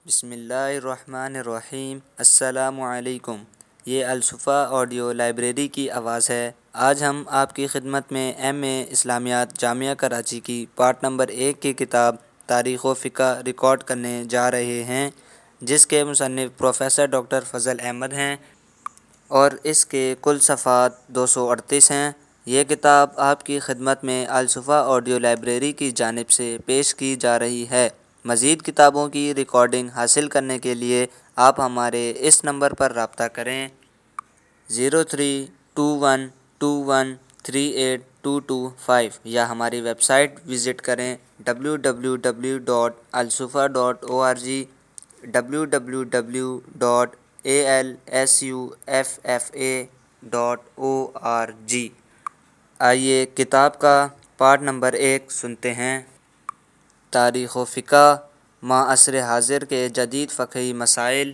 بسم اللہ الرحمن الرحیم۔ السلام علیکم۔ یہ الصفا آڈیو لائبریری کی آواز ہے۔ آج ہم آپ کی خدمت میں ایم اے اسلامیات جامعہ کراچی کی پارٹ نمبر 1 کی کتاب تاریخ و فقہ ریکارڈ کرنے جا رہے ہیں، جس کے مصنف پروفیسر ڈاکٹر فضل احمد ہیں اور اس کے کل صفحات 238 ہیں۔ یہ کتاب آپ کی خدمت میں الصفا آڈیو لائبریری کی جانب سے پیش کی جا رہی ہے۔ مزید کتابوں کی ریکارڈنگ حاصل کرنے کے لیے آپ ہمارے اس نمبر پر رابطہ کریں 0321213822 یا ہماری ویب سائٹ وزٹ کریں www.alsufa.org www.alsuffa.org۔ آئیے کتاب کا پارٹ نمبر 1 سنتے ہیں۔ تاریخ و فقہ معاصر حاضر کے جدید فقہی مسائل۔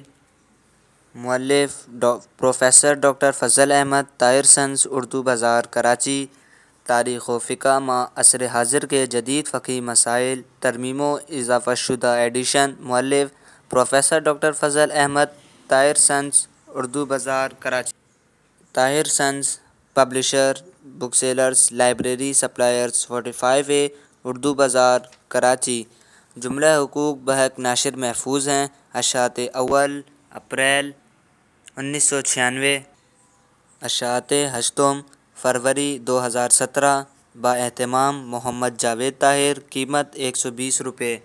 مؤلف پروفیسر ڈاکٹر فضل احمد، طاہر سنز، اردو بازار، کراچی۔ تاریخ و فقہ معاصر حاضر کے جدید فقہی مسائل، ترمیم و اضافہ شدہ ایڈیشن۔ مؤلف پروفیسر ڈاکٹر فضل احمد، طاہر سنز، اردو بازار، Karachi. Tahir sons publisher, book sellers, library suppliers 45A، Urdu بازار، کراچی۔ جملہ حقوق بحق ناشر محفوظ ہیں۔ اشاعت اول اپریل 1996، اشاعت ہشتم فروری 2017، با اہتمام محمد جاوید طاہر، قیمت 120 روپے۔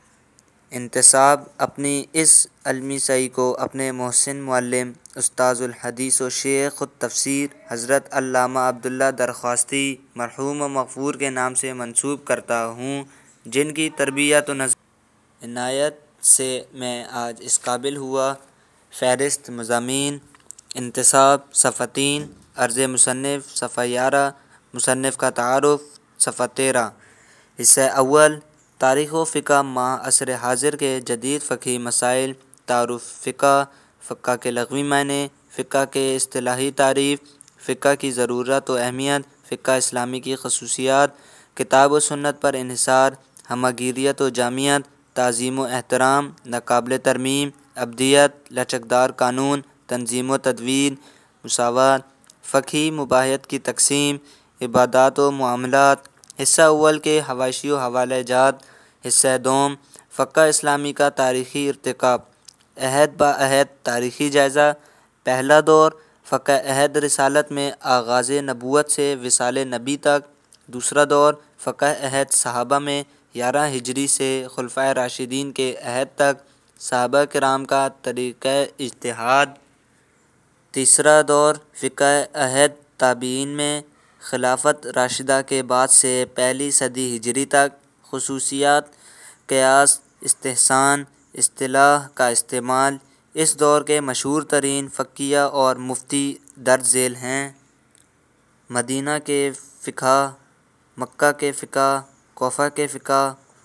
انتساب: اپنی اس علمی سعی کو اپنے محسن معلم، استاذ الحدیث و شیخ التفسیر حضرت علامہ عبداللہ درخواستی مرحوم و مغفور کے نام سے منسوب کرتا ہوں، جن کی تربیت و عنایت سے میں آج اس قابل ہوا۔ فہرست مضامین: انتساب صفحہ 3، عرض مصنف صفحہ 11، مصنف کا تعارف صفحہ 13۔ حصہ اول، تاریخ و فقہ معاصر حاضر کے جدید فقہی مسائل۔ تعارف فقہ: فقہ کے لغوی معنی، فقہ کے اصطلاحی تعریف، فقہ کی ضرورت و اہمیت، فقہ اسلامی کی خصوصیات، کتاب و سنت پر انحصار، ہمہ گیریت و جامعیت، تعظیم و احترام، ناقابل ترمیم، ابدیت، لچکدار قانون، تنظیم و تدوین، مساوات، فقہی مباحث کی تقسیم، عبادات و معاملات۔ حصہ اول کے حواشی و حوالہ جات۔ حصہ دوم، فقہ اسلامی کا تاریخی ارتقاء، عہد با عہد تاریخی جائزہ۔ پہلا دور، فقہ عہد رسالت میں آغاز نبوت سے وصال نبی تک۔ دوسرا دور، فقہ عہد صحابہ میں 11 ہجری سے خلفائے راشدین کے عہد تک، صحابہ کرام کا طریقہ اجتہاد۔ تیسرا دور، فقہ عہد تابعین میں خلافت راشدہ کے بعد سے پہلی صدی ہجری تک۔ خصوصیات: قیاس، استحسان، اصطلاح کا استعمال۔ اس دور کے مشہور ترین فقیہ اور مفتی درج ذیل ہیں: مدینہ کے فقہا، مکہ کے فقہا، کوفہ کے فقہا،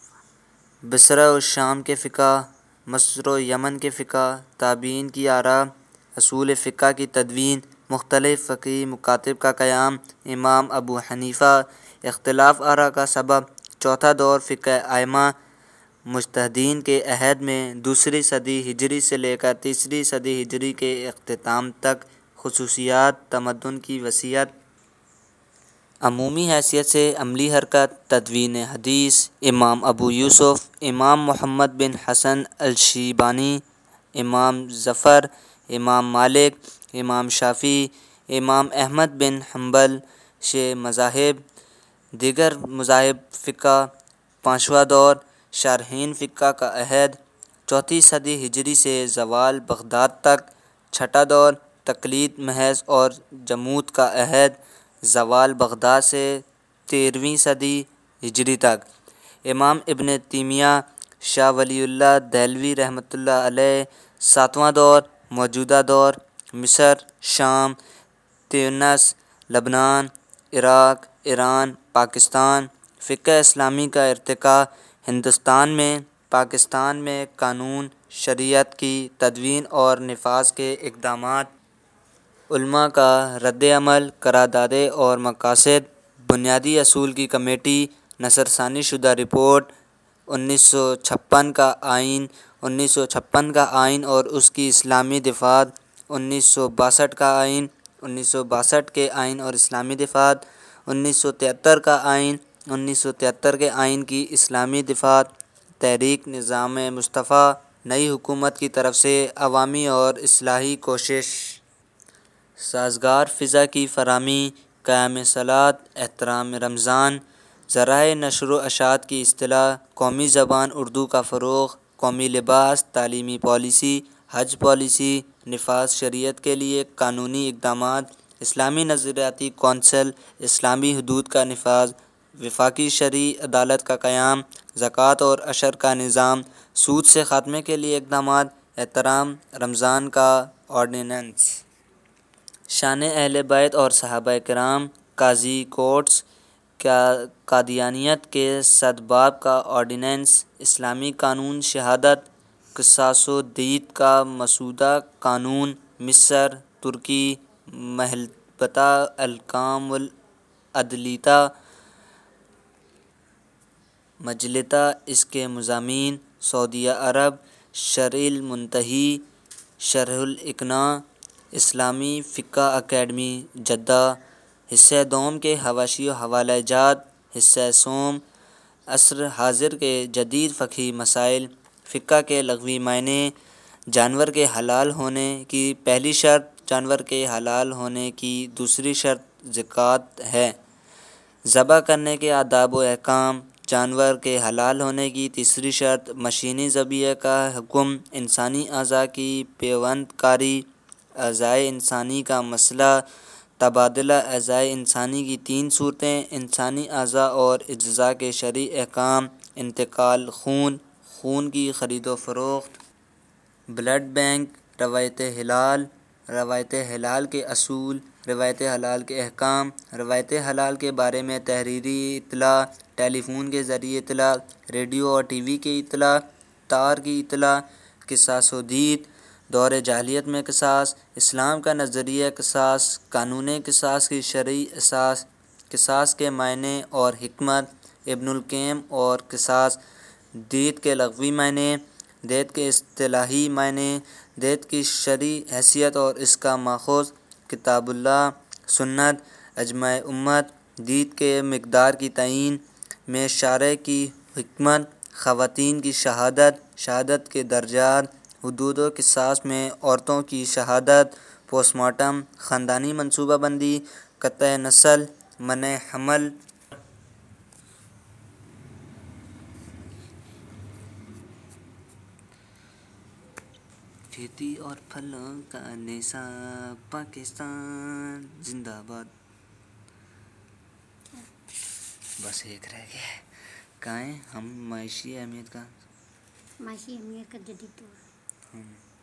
بصرہ و شام کے فقہا، مصر و یمن کے فقہا۔ تابعین کی آراء، اصول فقہ کی تدوین، مختلف فقہی مکاتب کا قیام۔ امام ابو حنیفہ، اختلاف آراء کا سبب۔ چوتھا دور، فقہ ائمہ مجتہدین کے عہد میں، دوسری صدی ہجری سے لے کر تیسری صدی ہجری کے اختتام تک۔ خصوصیات: تمدن کی وسعت، عمومی حیثیت سے عملی حرکت، تدوین حدیث۔ امام ابو یوسف، امام محمد بن حسن الشیبانی، امام ظفر، امام مالک، امام شافعی، امام احمد بن حنبل۔ مذاہب، دیگر مذاہب فقہ۔ پانچواں دور، شارحین فقہ کا عہد، چوتھی صدی ہجری سے زوال بغداد تک۔ چھٹا دور، تقلید محض اور جمود کا عہد، زوال بغداد سے 13ویں صدی ہجری تک۔ امام ابن تیمیہ، شاہ ولی اللہ دہلوی رحمۃ اللہ علیہ۔ ساتواں دور، موجودہ دور، مصر، شام، تیونس، لبنان، عراق، ایران، پاکستان۔ فقہ اسلامی کا ارتقاء، ہندوستان میں، پاکستان میں قانون شریعت کی تدوین اور نفاذ کے اقدامات، علماء کا رد عمل، قراردادیں اور مقاصد، بنیادی اصول کی کمیٹی، نثر ثانی شدہ رپورٹ، 1956 کا آئین اور اس کی اسلامی دفعات، 1962 کا آئین، 1962 کے آئین اور اسلامی دفعات، 1973 کا آئین، 1973 کے آئین کی اسلامی دفعات، تحریک نظام مصطفیٰ، نئی حکومت کی طرف سے عوامی اور اصلاحی کوشش، سازگار فضا کی فراہمی، قیام صلاۃ، احترام رمضان، ذرائع نشر و اشاعت کی اصطلاح، قومی زبان اردو کا فروغ، قومی لباس، تعلیمی پالیسی، حج پالیسی، نفاذ شریعت کے لیے قانونی اقدامات، اسلامی نظریاتی کونسل، اسلامی حدود کا نفاذ، وفاقی شرعی عدالت کا قیام، زکوٰۃ اور عشر کا نظام، سود سے خاتمے کے لیے اقدامات، احترام رمضان کا آرڈیننس، شان اہل بیت اور صحابہ کرام، قاضی کوٹس، قادیانیت کے سدباب کا آرڈیننس، اسلامی قانون شہادت، قصاص و دیت کا مسودہ قانون، مصر، ترکی، مہلبتہ الحکام العدلیہ، مجلتہ اس کے مضامین، سعودیہ عرب، شرع المنتہی، شرح الاقناع، اسلامی فقہ اکیڈمی جدہ، حصہ دوم کے حواشی و حوالہ جات، حصہ سوم، عصر حاضر کے جدید فقہی مسائل، فقہ کے لغوی معنی، جانور کے حلال ہونے کی پہلی شرط، جانور کے حلال ہونے کی دوسری شرط زکوٰۃ ہے، ذبح کرنے کے آداب و احکام، جانور کے حلال ہونے کی تیسری شرط، مشینی ذبیحہ کا حکم، انسانی اعضاء کی پیوند کاری، اعضائے انسانی کا مسئلہ، تبادلہ اعضائے انسانی کی 3 صورتیں، انسانی اعضاء اور اجزاء کے شرعی احکام، انتقال خون، خون کی خرید و فروخت، بلڈ بینک، روایت ہلال، روایت ہلال کے اصول، روایت ہلال کے احکام، روایت ہلال کے بارے میں تحریری اطلاع، ٹیلی فون کے ذریعے اطلاع، ریڈیو اور ٹی وی کی اطلاع، تار کی اطلاع، قصاص و دیت، دور جاہلیت میں قصاص، اسلام کا نظریہ قصاص، قانون قصاص کی شرعی اساس، قصاص کے معنی اور حکمت، ابن القیم اور قصاص، دیت کے لغوی معنی، دیت کے اصطلاحی معنی، دیت کی شرعی حیثیت اور اس کا ماخوذ، کتاب اللہ، سنت، اجماع امت، دیت کے مقدار کی تعیین میں شارع کی حکمت، خواتین کی شہادت، شہادت کے درجات، حدود و قصاص میں عورتوں کی شہادت، پوسٹ مارٹم، خاندانی منصوبہ بندی، قطع نسل، منع حمل، کھیتی اور پھلوں کا نصاب، پاکستان زندہ باد۔ بس ایک رہ گیا ہے، کہاں ہیں ہم؟ معاشی اہمیت کا جدید دور،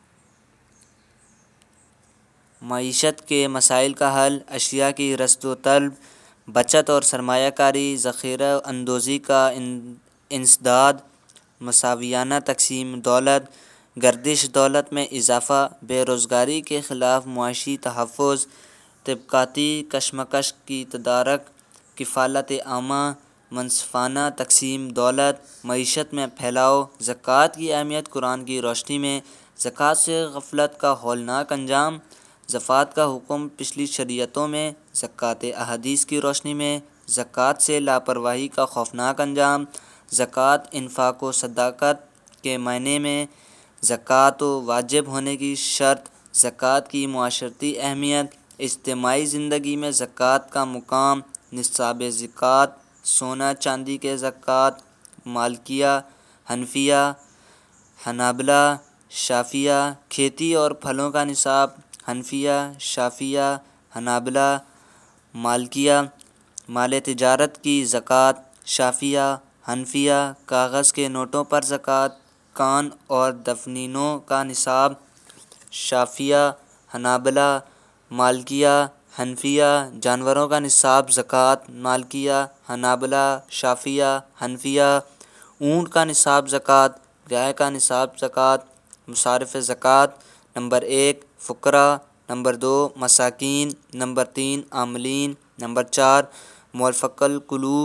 معیشت کے مسائل کا حل، اشیاء کی رسد و طلب، بچت اور سرمایہ کاری، ذخیرہ اندوزی کا انسداد، مساویانہ تقسیم دولت، گردش دولت میں اضافہ، بے روزگاری کے خلاف معاشی تحفظ، طبقاتی کشمکش کی تدارک، کفالت عامہ، منصفانہ تقسیم دولت، معیشت میں پھیلاؤ، زکوٰۃ کی اہمیت قرآن کی روشنی میں، زکوٰۃ سے غفلت کا ہولناک انجام، زکوٰۃ کا حکم پچھلی شریعتوں میں، زکوٰۃ احادیث کی روشنی میں، زکوٰۃ سے لاپرواہی کا خوفناک انجام، زکوٰۃ انفاق و صداقت کے معنی میں، زکوٰۃ واجب ہونے کی شرط، زکوٰۃ کی معاشرتی اہمیت، اجتماعی زندگی میں زکوٰۃ کا مقام، نصاب زکوٰۃ، سونا چاندی کے زکوٰۃ، مالکیہ، حنفیہ، حنابلہ، شافعیہ، کھیتی اور پھلوں کا نصاب، حنفیہ، شافعیہ، حنابلہ، مالکیہ، مال تجارت کی زکوٰۃ، شافعیہ، حنفیہ، کاغذ کے نوٹوں پر زکوٰۃ، کان اور دفنینوں کا نصاب، شافعیہ، حنابلہ، مالکیہ، حنفیہ، جانوروں کا نصاب زکوٰۃ، مالکیہ، حنابلہ، شافعیہ، حنفیہ، اونٹ کا نصاب زکوٰۃ، گائے کا نصاب زکوٰۃ، مصارف زکوٰۃ، نمبر 1 فقراء، نمبر 2 مساکین، نمبر 3 عاملین، نمبر 4 مؤلفہ القلوب،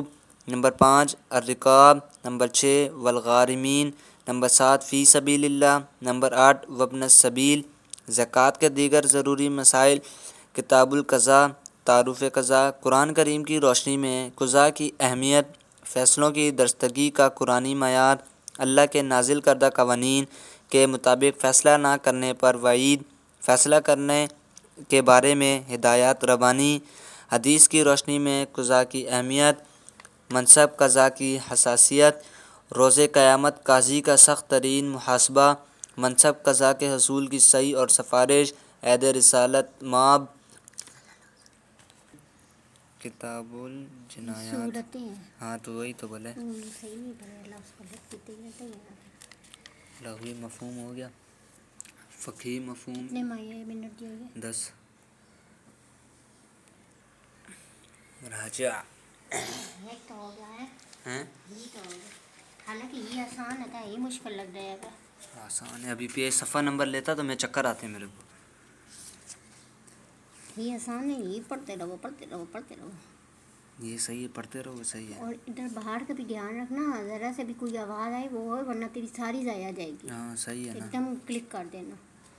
نمبر 5 الرقاب، نمبر 6 والغارمین، نمبر 7 فی سبیل اللہ، نمبر 8 وابن السبیل، زکوٰۃ کے دیگر ضروری مسائل، کتاب القضاء، تعارف قضاء، قرآن کریم کی روشنی میں قضاء کی اہمیت، فیصلوں کی درستگی کا قرآنی معیار، اللہ کے نازل کردہ قوانین کے مطابق فیصلہ نہ کرنے پر وعید، فیصلہ کرنے کے بارے میں ہدایات ربانی، حدیث کی روشنی میں قضاء کی اہمیت، منصب قضاء کی حساسیت، روز قیامت قاضی کا سخت ترین محاسبہ، منصب قضاء کے حصول کی صحیح اور سفارش، عید رسالت مآب، کتاب الجنایات، صورتیں ہاں تو وہی تو بولے صحیح نہیں پڑھے لفظ کو لکھتے ہیں لغوی مفہوم ہو گیا، فقہی مفہوم کتنے ماہی منٹ دیے گئے 10 راجع ایک تو ہو گیا ہے ہیں، یہ تو ہو گیا، حالانکہ یہ آسان ہے تھا، یہ مشکل لگ رہا ہے آسان ہے، ابھی پہ صفحہ نمبر لیتا تو میں چکر آتے میرے کو، یہ آسان ہے، یہ پڑھتے رہو پڑھتے رہو پڑھتے رہو، یہ صحیح ہے، پڑھتے رہو صحیح ہے، اور ادھر باہر کا بھی دھیان رکھنا، ذرا سے بھی کوئی آواز آئے وہ ہو، ورنہ تیری ساری ضائع جائے گی، ہاں صحیح ہے نا۔ ایک دم کلک کر دینا۔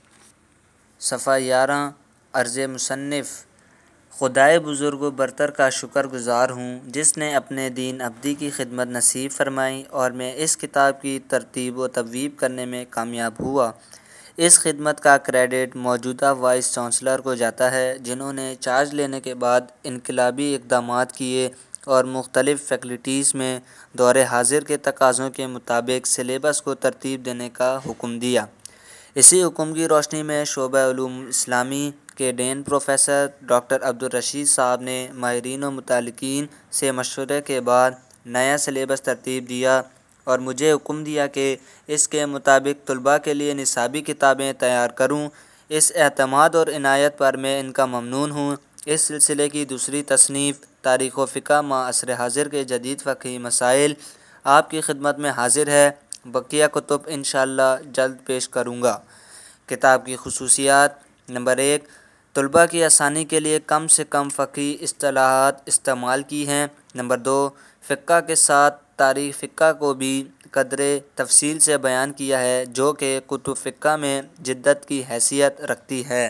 صفحہ 11 عرض مصنف، خدائے بزرگ و برتر کا شکر گزار ہوں جس نے اپنے دین ابدی کی خدمت نصیب فرمائی اور میں اس کتاب کی ترتیب و تبویب کرنے میں کامیاب ہوا۔ اس خدمت کا کریڈٹ موجودہ وائس چانسلر کو جاتا ہے جنہوں نے چارج لینے کے بعد انقلابی اقدامات کیے اور مختلف فیکلٹیز میں دور حاضر کے تقاضوں کے مطابق سلیبس کو ترتیب دینے کا حکم دیا۔ اسی حکم کی روشنی میں شعبہ علوم اسلامی کے ڈین پروفیسر ڈاکٹر عبدالرشید صاحب نے ماہرین و متعلقین سے مشورے کے بعد نیا سلیبس ترتیب دیا اور مجھے حکم دیا کہ اس کے مطابق طلباء کے لیے نصابی کتابیں تیار کروں۔ اس اعتماد اور عنایت پر میں ان کا ممنون ہوں۔ اس سلسلے کی دوسری تصنیف تاریخ و فقہ ما عصر حاضر کے جدید فقہی مسائل آپ کی خدمت میں حاضر ہے، بقیہ کتب انشاءاللہ جلد پیش کروں گا۔ کتاب کی خصوصیات: نمبر 1 طلباء کی آسانی کے لیے کم سے کم فقہی اصطلاحات استعمال کی ہیں۔ نمبر 2 فقہ کے ساتھ تاریخ فقہ کو بھی قدرے تفصیل سے بیان کیا ہے جو کہ کتب فقہ میں جدت کی حیثیت رکھتی ہے۔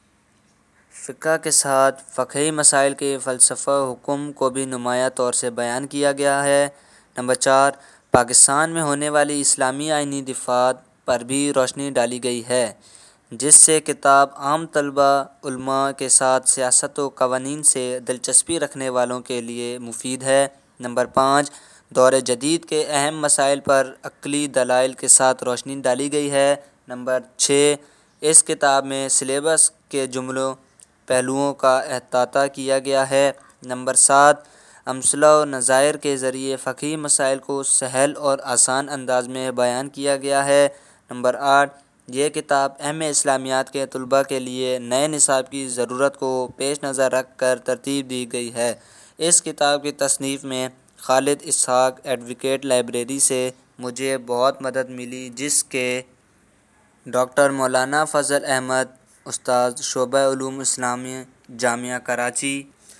فقہ کے ساتھ فقہی مسائل کے فلسفہ حکم کو بھی نمایاں طور سے بیان کیا گیا ہے۔ نمبر 4 پاکستان میں ہونے والی اسلامی آئینی دفعات پر بھی روشنی ڈالی گئی ہے جس سے کتاب عام طلباء، علماء کے ساتھ سیاست و قوانین سے دلچسپی رکھنے والوں کے لیے مفید ہے۔ نمبر 5 دور جدید کے اہم مسائل پر عقلی دلائل کے ساتھ روشنی ڈالی گئی ہے۔ نمبر 6 اس کتاب میں سلیبس کے جملوں پہلوؤں کا احاطہ کیا گیا ہے۔ نمبر 7 امثلہ و نظائر کے ذریعے فقہی مسائل کو سہل اور آسان انداز میں بیان کیا گیا ہے۔ نمبر 8 یہ کتاب اہم اسلامیات کے طلباء کے لیے نئے نصاب کی ضرورت کو پیش نظر رکھ کر ترتیب دی گئی ہے۔ اس کتاب کی تصنیف میں خالد اسحاق ایڈوکیٹ لائبریری سے مجھے بہت مدد ملی جس کے ڈاکٹر مولانا فضل احمد استاد شعبہ علوم اسلامی جامعہ کراچی،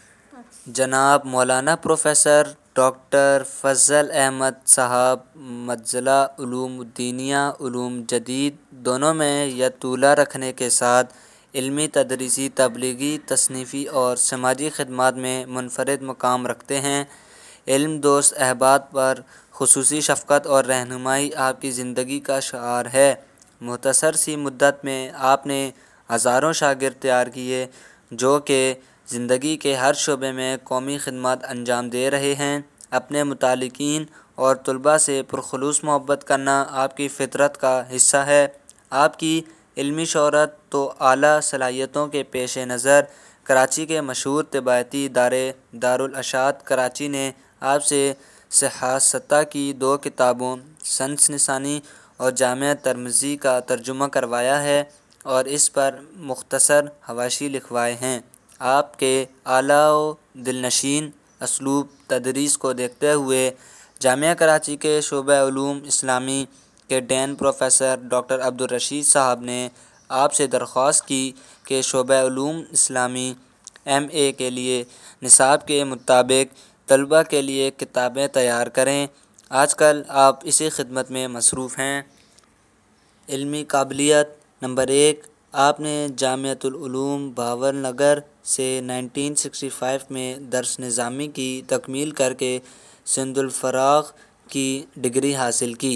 جناب مولانا پروفیسر ڈاکٹر فضل احمد صاحب مزلہ علوم الدینیہ علوم جدید دونوں میں یطولہ رکھنے کے ساتھ علمی، تدریسی، تبلیغی، تصنیفی اور سماجی خدمات میں منفرد مقام رکھتے ہیں۔ علم دوست احباب پر خصوصی شفقت اور رہنمائی آپ کی زندگی کا شعار ہے۔ مختصر سی مدت میں آپ نے ہزاروں شاگرد تیار کیے جو کہ زندگی کے ہر شعبے میں قومی خدمات انجام دے رہے ہیں۔ اپنے متعلقین اور طلباء سے پرخلوص محبت کرنا آپ کی فطرت کا حصہ ہے۔ آپ کی علمی شہرت تو اعلیٰ صلاحیتوں کے پیش نظر کراچی کے مشہور طباعتی ادارے دارالاشاعت کراچی نے آپ سے سیاستہ کی 2 کتابوں سنس نسانی اور جامعہ ترمذی کا ترجمہ کروایا ہے اور اس پر مختصر حواشی لکھوائے ہیں۔ آپ کے اعلیٰ و دلنشین اسلوب تدریس کو دیکھتے ہوئے جامعہ کراچی کے شعبہ علوم اسلامی کے ڈین پروفیسر ڈاکٹر عبدالرشید صاحب نے آپ سے درخواست کی کہ شعبہ علوم اسلامی ایم اے کے لیے نصاب کے مطابق طلباء کے لیے کتابیں تیار کریں۔ آج کل آپ اسی خدمت میں مصروف ہیں۔ علمی قابلیت نمبر 1، آپ نے جامعۃ العلوم بہاول نگر سے 1965 میں درس نظامی کی تکمیل کر کے سند الفراغ کی ڈگری حاصل کی۔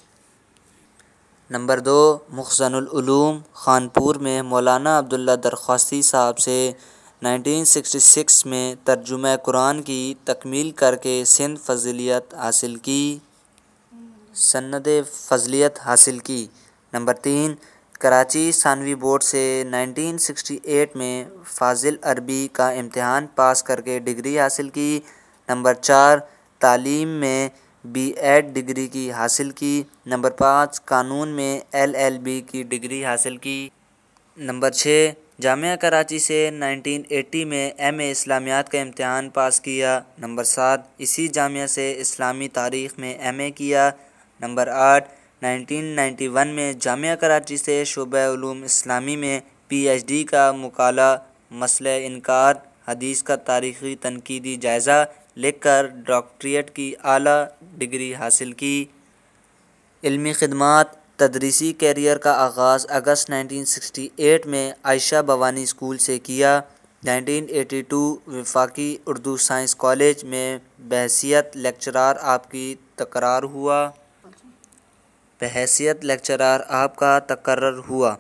نمبر 2، مخزن العلوم خانپور میں مولانا عبداللہ درخواستی صاحب سے 1966 میں ترجمہ قرآن کی تکمیل کر کے سند فضلیت حاصل کی۔ نمبر 3، کراچی ثانوی بورڈ سے 1968 میں فاضل عربی کا امتحان پاس کر کے ڈگری حاصل کی۔ نمبر 4، تعلیم میں بی ایڈ ڈگری کی حاصل کی۔ نمبر 5، قانون میں LLB کی ڈگری حاصل کی۔ نمبر 6، جامعہ کراچی سے 1980 میں MA اسلامیات کا امتحان پاس کیا۔ نمبر 7، اسی جامعہ سے اسلامی تاریخ میں MA کیا۔ نمبر 8، 1991 میں جامعہ کراچی سے شعبہ علوم اسلامی میں PhD کا مقالہ مسئلہ انکار حدیث کا تاریخی تنقیدی جائزہ لکھ کر ڈاکٹریٹ کی اعلیٰ ڈگری حاصل کی۔ علمی خدمات تدریسی کیریئر کا آغاز اگست 1968 میں عائشہ بوانی اسکول سے کیا۔ 1982 وفاقی اردو سائنس کالج میں بحیثیت لیکچرار آپ کا تقرر ہوا۔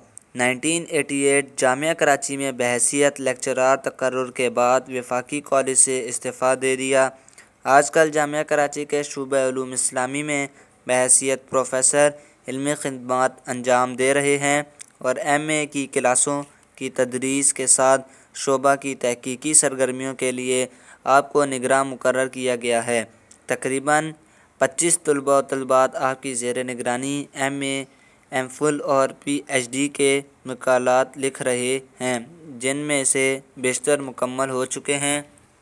1988 جامعہ کراچی میں بحیثیت لیکچرار تقرر کے بعد وفاقی کالج سے استعفیٰ دے دیا۔ آج کل جامعہ کراچی کے شعبہ علوم اسلامی میں بحیثیت پروفیسر علمی خدمات انجام دے رہے ہیں اور MA کی کلاسوں کی تدریس کے ساتھ شعبہ کی تحقیقی سرگرمیوں کے لیے آپ کو نگراں مقرر کیا گیا ہے۔ تقریباً 25 طلباء و طالبات آپ کی زیر نگرانی MA، MPhil اور PhD کے مقالات لکھ رہے ہیں، جن میں سے بیشتر مکمل ہو چکے ہیں۔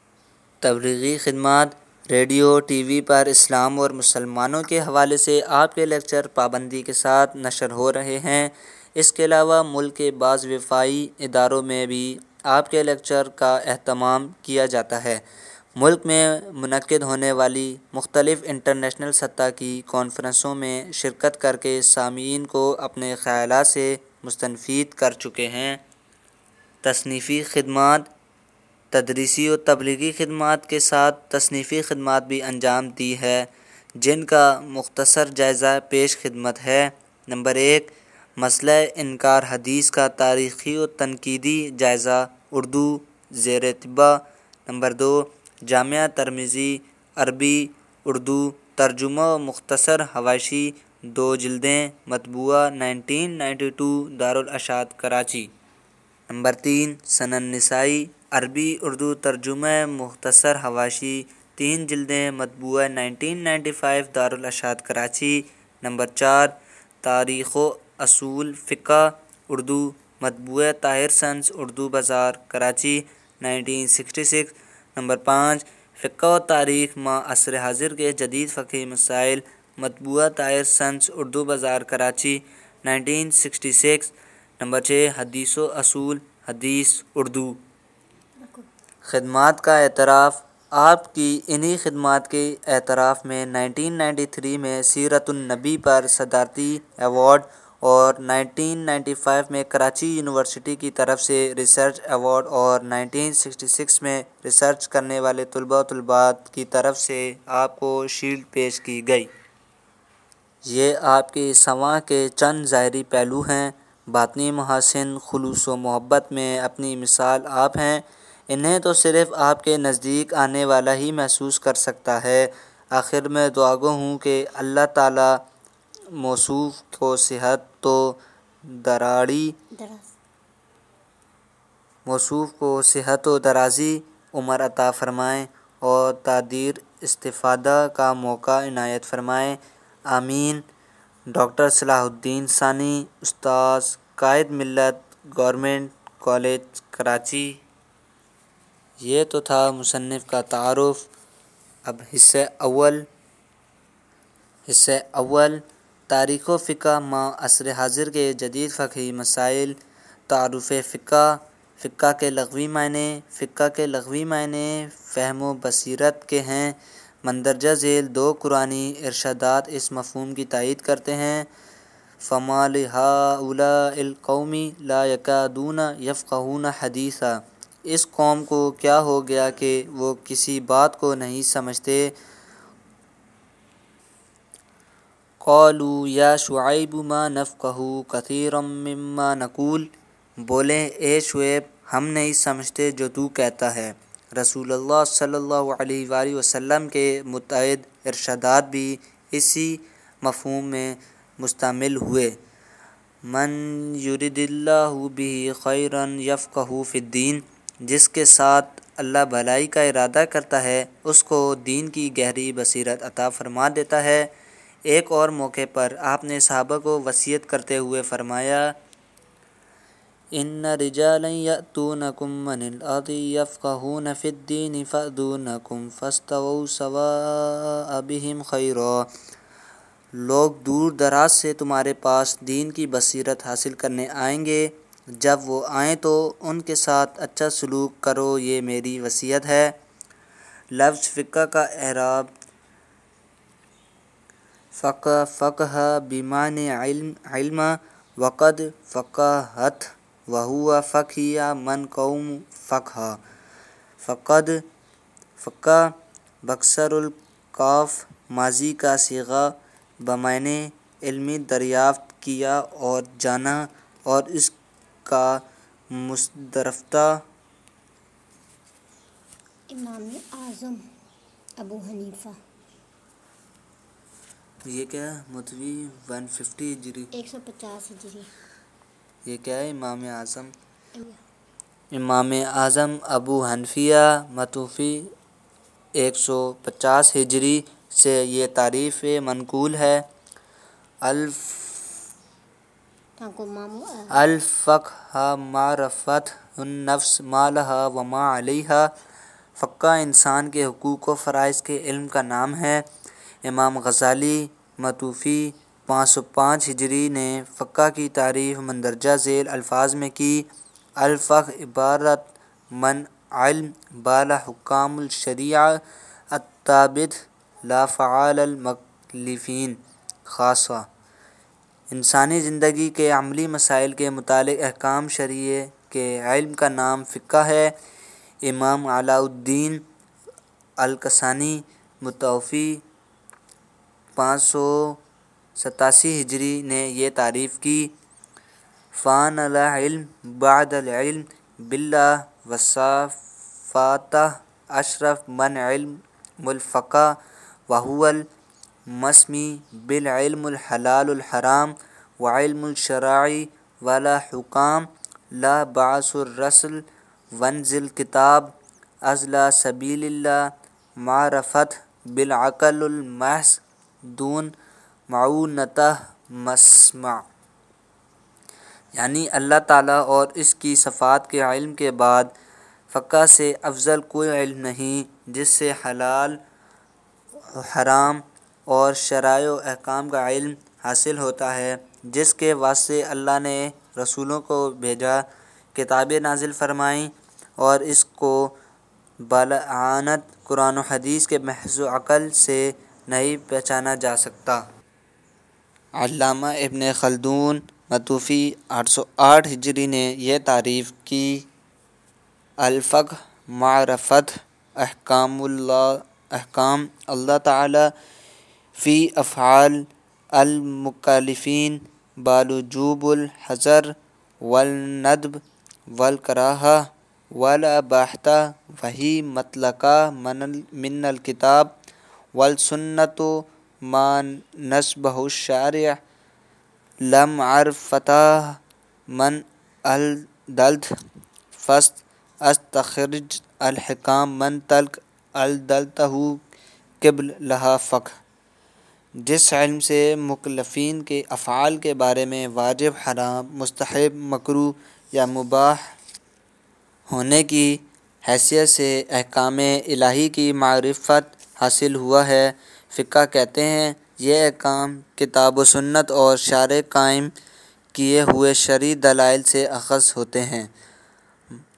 تبلیغی خدمات ریڈیو ٹی وی پر اسلام اور مسلمانوں کے حوالے سے آپ کے لیکچر پابندی کے ساتھ نشر ہو رہے ہیں۔ اس کے علاوہ ملک کے بعض وفاقی اداروں میں بھی آپ کے لیکچر کا اہتمام کیا جاتا ہے۔ ملک میں منعقد ہونے والی مختلف انٹرنیشنل سطح کی کانفرنسوں میں شرکت کر کے سامعین کو اپنے خیالات سے مستفید کر چکے ہیں۔ تصنیفی خدمات تدریسی و تبلیغی خدمات کے ساتھ تصنیفی خدمات بھی انجام دی ہے، جن کا مختصر جائزہ پیش خدمت ہے۔ نمبر 1، مسئلہ انکار حدیث کا تاریخی و تنقیدی جائزہ اردو زیر طبع۔ نمبر 2، جامعہ ترمذی عربی اردو ترجمہ و مختصر حواشی 2 جلدیں مطبوعہ 1992 دارالارشاد کراچی۔ نمبر 3، سنن نسائی عربی اردو ترجمہ مختصر حواشی 3 جلدیں مطبوعہ 1995 دارالارشاد کراچی۔ نمبر 4، تاریخ و اصول فقہ اردو مطبوعہ طاہر سنس اردو بازار کراچی 1966۔ نمبر 5، فقہ و تاریخ ما عصر حاضر کے جدید فقہی مسائل مطبوعہ طاہر سنس اردو بازار کراچی 1966۔ نمبر 6، حدیث و اصول حدیث اردو۔ خدمات کا اعتراف آپ کی انہی خدمات کے اعتراف میں 1993 میں سیرت النبی پر صدارتی ایوارڈ اور 1995 میں کراچی یونیورسٹی کی طرف سے ریسرچ ایوارڈ اور 1966 میں ریسرچ کرنے والے طلباء و طالبات کی طرف سے آپ کو شیلڈ پیش کی گئی۔ یہ آپ کی سماع کے چند ظاہری پہلو ہیں۔ باطنی محاسن خلوص و محبت میں اپنی مثال آپ ہیں، انہیں تو صرف آپ کے نزدیک آنے والا ہی محسوس کر سکتا ہے۔ آخر میں دعا گو ہوں کہ اللہ تعالیٰ موصوف کو صحت و درازی عمر عطا فرمائیں اور تعدیر استفادہ کا موقع عنایت فرمائیں، آمین۔ ڈاکٹر صلاح الدین ثانی، استاذ، قائد ملت، گورنمنٹ کالج کراچی۔ یہ تو تھا مصنف کا تعارف۔ اب حصہ اول تاریخ و فقہ ما عصر حاضر کے جدید فقہی مسائل۔ تعارف فقہ فقہ کے لغوی معنی فہم و بصیرت کے ہیں۔ مندرجہ ذیل 2 قرآنی ارشادات اس مفہوم کی تائید کرتے ہیں۔ فَمَا لِهَٰؤُلَاءِ الْقَوْمِ لَا يَكَادُونَ يَفْقَهُونَ حَدِيثًا، اس قوم کو کیا ہو گیا کہ وہ کسی بات کو نہیں سمجھتے۔ قَالُوا يَا شُعَيْبُ مَا نَفْقَهُ كَثِيرًا مِّمَّا نَقُولُ، بولیں اے شعیب ہم نہیں سمجھتے جو تو کہتا ہے۔ رسول اللہ صلی اللہ علیہ وآلہ وسلم کے متعدد ارشادات بھی اسی مفہوم میں مشتمل ہوئے۔ من یرد اللہ بہ خیرا یفقہہ فی الدین، جس کے ساتھ اللہ بھلائی کا ارادہ کرتا ہے اس کو دین کی گہری بصیرت عطا فرما دیتا ہے۔ ایک اور موقع پر آپ نے صحابہ کو وصیت کرتے ہوئے فرمایا، ان رجالا یأتونکم من الارض یفقہون فی الدین فأذونکم فاستووا سواء بہم خیرا، لوگ دور دراز سے تمہارے پاس دین کی بصیرت حاصل کرنے آئیں گے، جب وہ آئیں تو ان کے ساتھ اچھا سلوک کرو، یہ میری وصیت ہے۔ لفظ فقہ کا اعراب فقہ بمعنی علم، وقد فقہت وہو فقیہ من قوم فقہ، فقہ بکسر القاف ماضی کا صیغہ بمعنی علمی دریافت کیا اور جانا، اور اس کا مصدرفتہ امام اعظم ابو حنیفہ۔ یہ کیا ہے؟ متوی 150 ہجری، 150 ہجری۔ یہ کیا ہے؟ امام اعظم ابو حنیفہ متوفی 150 ہجری سے یہ تعریف منقول ہے۔ الفقہ معرفت النفس ما لہا وما علیہا، فقہ انسان کے حقوق و فرائض کے علم کا نام ہے۔ امام غزالی متوفی 505 ہجری نے فقہ کی تعریف مندرجہ ذیل الفاظ میں کی، الفقہ عبارت من علم بال حکام الشریعہ الثابت لافعال المکلفین خاصہ، انسانی زندگی کے عملی مسائل کے متعلق احکام شرعیہ کے علم کا نام فقہ ہے۔ امام علاء الدین الکسانی متوفی 587 ہجری نے یہ تعریف کی، فان العلم بعد العلم باللہ وصفاتہ اشرف من علم الفقہ وہو المسمی بالعلم الحلال الحرام وعلم الشرائع والاحکام لا بعث الرسل وانزل کتاب ازلا سبیل اللہ معرفت بالعقل المحض دون معونتہ مسمع، یعنی اللہ تعالیٰ اور اس کی صفات کے علم کے بعد فقہ سے افضل کوئی علم نہیں جس سے حلال حرام اور شرائع و احکام کا علم حاصل ہوتا ہے، جس کے واسطے اللہ نے رسولوں کو بھیجا، کتابیں نازل فرمائیں، اور اس کو بالاعانت قرآن و حدیث کے محض عقل سے نہیں پہچانا جا سکتا۔ علامہ ابن خلدون متوفی 808 ہجری نے یہ تعریف کی، الفقہ معرفت احکام اللہ تعالی فی افعال المکلفین بالوجوب الحظر والندب والکراہہ والاباحۃ وہی مطلقہ من الکتاب والسنۃ ما نسبہ الشارع لم عرفتہ من الدلت فست استخرج الحکام من تلک الدلتہ قبل لہا فقہ، جس علم سے مکلفین کے افعال کے بارے میں واجب حرام مستحب مکروہ یا مباح ہونے کی حیثیت سے احکام الہی کی معرفت حاصل ہوا ہے۔ فقہ کہتے ہیں یہ احکام کتاب و سنت اور شارع قائم کیے ہوئے شرعی دلائل سے اخذ ہوتے ہیں،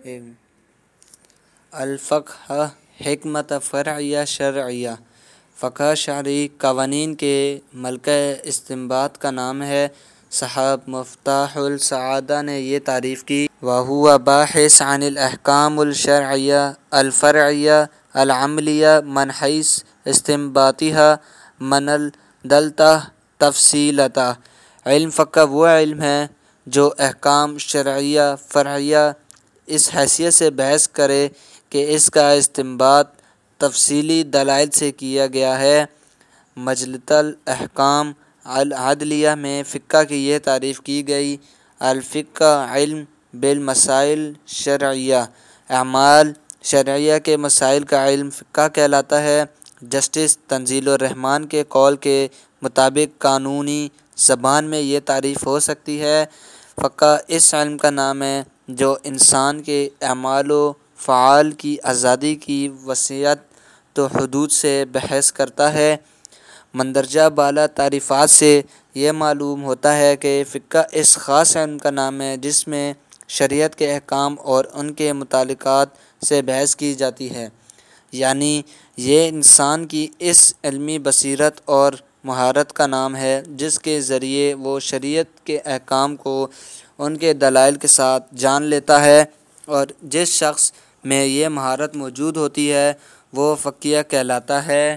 الفقہ حکمت فرعیہ شرعیہ، فقہ شرعی قوانین کے ملکہ استنباط کا نام ہے۔ صاحب مفتاح السعادہ نے یہ تعریف کی، وَهُوَ باحث عن الاحکام الشرعیہ الفرعیہ العملیہ من حیث استنباطها من الدلتہ تفصیلتہ۔ علم فقہ وہ علم ہے جو احکام شرعیہ فرعیہ اس حیثیت سے بحث کرے کہ اس کا استنباط تفصیلی دلائل سے کیا گیا ہے۔ مجلۃ الاحکام العدلیہ میں فقہ کی یہ تعریف کی گئی، الفقہ علم بالمسائل شرعیہ، اعمال شرعیہ کے مسائل کا علم فقہ کہلاتا ہے۔ جسٹس تنزیل الرحمن کے قول کے مطابق قانونی زبان میں یہ تعریف ہو سکتی ہے، فقہ اس علم کا نام ہے جو انسان کے اعمال و افعال کی آزادی کی وسعت و حدود سے بحث کرتا ہے۔ مندرجہ بالا تعریفات سے یہ معلوم ہوتا ہے کہ فقہ اس خاص علم کا نام ہے جس میں شریعت کے احکام اور ان کے متعلقات سے بحث کی جاتی ہے، یعنی یہ انسان کی اس علمی بصیرت اور مہارت کا نام ہے جس کے ذریعے وہ شریعت کے احکام کو ان کے دلائل کے ساتھ جان لیتا ہے، اور جس شخص میں یہ مہارت موجود ہوتی ہے وہ فقیہ کہلاتا ہے۔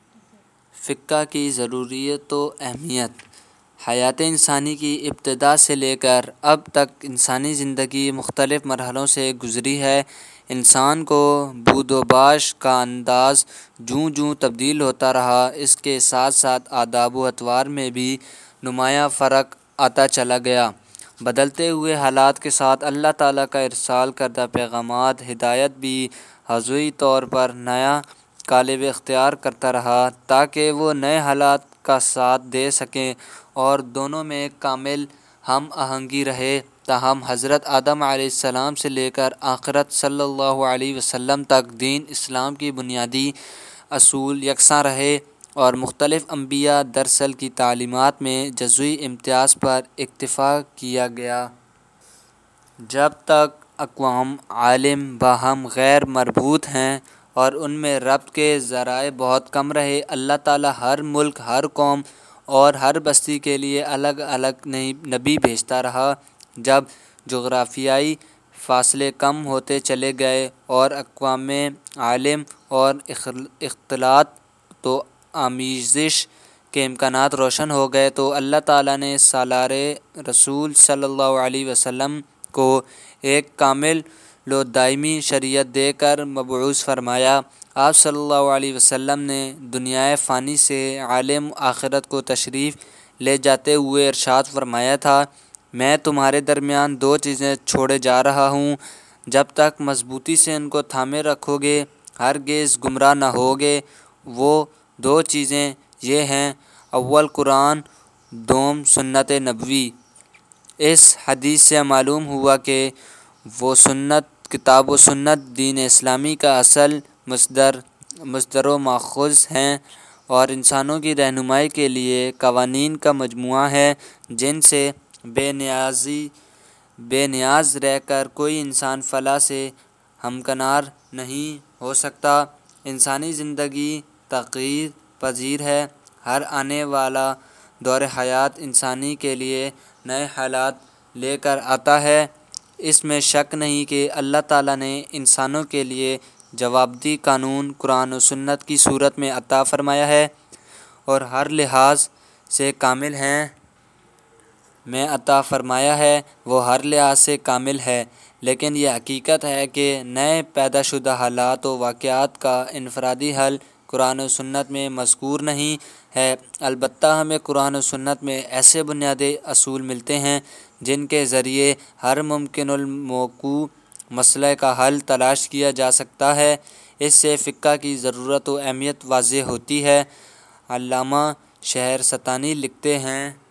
فقہ کی ضروریت و اہمیت۔ حیات انسانی کی ابتدا سے لے کر اب تک انسانی زندگی مختلف مرحلوں سے گزری ہے۔ انسان کو بود و باش کا انداز جوں جوں تبدیل ہوتا رہا، اس کے ساتھ ساتھ آداب و اطوار میں بھی نمایاں فرق آتا چلا گیا۔ بدلتے ہوئے حالات کے ساتھ اللہ تعالیٰ کا ارسال کردہ پیغامات ہدایت بھی عضوی طور پر نیا قالب اختیار کرتا رہا تاکہ وہ نئے حالات کا ساتھ دے سکیں اور دونوں میں کامل ہم آہنگی رہے۔ تاہم حضرت آدم علیہ السلام سے لے کر آخرت صلی اللہ علیہ وسلم تک دین اسلام کی بنیادی اصول یکساں رہے اور مختلف انبیاء درسل کی تعلیمات میں جزوی امتیاز پر اکتفا کیا گیا۔ جب تک اقوام عالم باہم غیر مربوط ہیں اور ان میں ربط کے ذرائع بہت کم رہے، اللہ تعالیٰ ہر ملک، ہر قوم اور ہر بستی کے لیے الگ الگ نبی بھیجتا رہا۔ جب جغرافیائی فاصلے کم ہوتے چلے گئے اور اقوام عالم اور اختلاط و آمیزش کے امکانات روشن ہو گئے تو اللہ تعالیٰ نے سالار رسول صلی اللہ علیہ وسلم کو ایک کامل و دائمی شریعت دے کر مبعوث فرمایا۔ آپ صلی اللہ علیہ وسلم نے دنیائے فانی سے عالم آخرت کو تشریف لے جاتے ہوئے ارشاد فرمایا تھا، میں تمہارے درمیان دو چیزیں چھوڑے جا رہا ہوں، جب تک مضبوطی سے ان کو تھامے رکھو گے ہرگز گمراہ نہ ہوگے۔ وہ دو چیزیں یہ ہیں، اول قرآن، دوم سنت نبوی۔ اس حدیث سے معلوم ہوا کہ وہ سنت کتاب و سنت دین اسلامی کا اصل مصدر و ماخذ ہیں اور انسانوں کی رہنمائی کے لیے قوانین کا مجموعہ ہے جن سے بے نیاز رہ کر کوئی انسان فلاح سے ہمکنار نہیں ہو سکتا۔ انسانی زندگی تغیر پذیر ہے، ہر آنے والا دور حیات انسانی کے لیے نئے حالات لے کر آتا ہے۔ اس میں شک نہیں کہ اللہ تعالیٰ نے انسانوں کے لیے جوابدہ قانون قرآن و سنت کی صورت میں عطا فرمایا ہے اور ہر لحاظ سے کامل ہے۔ وہ ہر لحاظ سے کامل ہے، لیکن یہ حقیقت ہے کہ نئے پیدا شدہ حالات و واقعات کا انفرادی حل قرآن و سنت میں مذکور نہیں ہے۔ البتہ ہمیں قرآن و سنت میں ایسے بنیادی اصول ملتے ہیں جن کے ذریعے ہر ممکن الموقوع مسئلہ کا حل تلاش کیا جا سکتا ہے۔ اس سے فقہ کی ضرورت و اہمیت واضح ہوتی ہے۔ علامہ شہرستانی لکھتے ہیں،